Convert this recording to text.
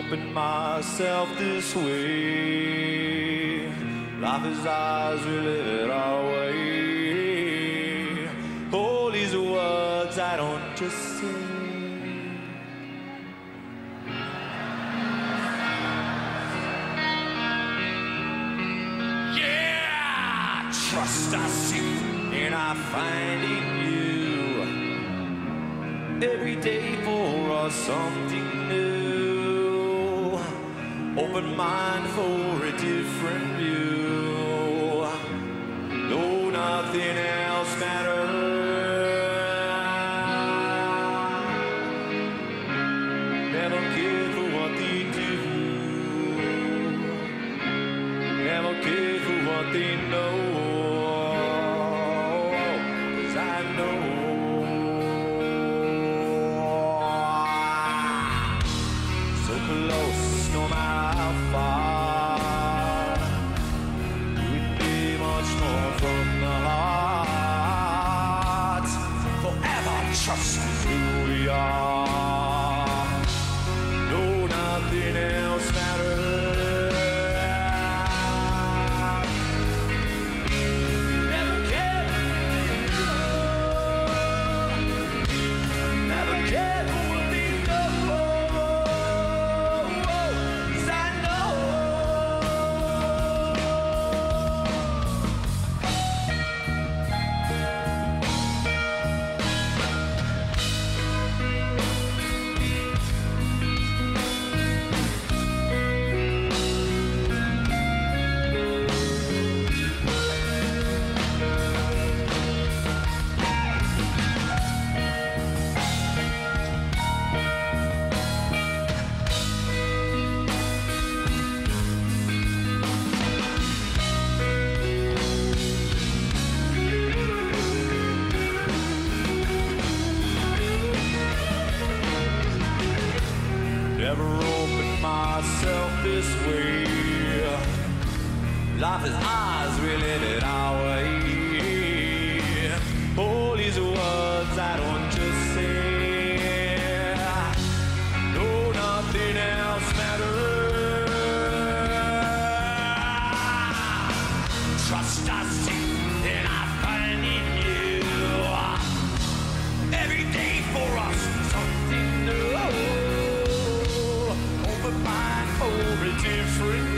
opened myself this way. Life is ours, we live it our way. All these words I don't just say. Yeah, trust I seek and I find in you. Every day for us something new. Open mind for a different view. No, nothing else matters. Never care for what they do. Never care for what they know. 'Cause I know. Close, no matter how far. We'd be much more from the heart. Forever trust who we are. No, nothing else matters. Never care. Never care for what we know. Never opened myself this way. Life is ours, we live it our way. All these words I don't just say. No, nothing else matters. Trust I see and I find in you. Every day for us something new. Open mind for a different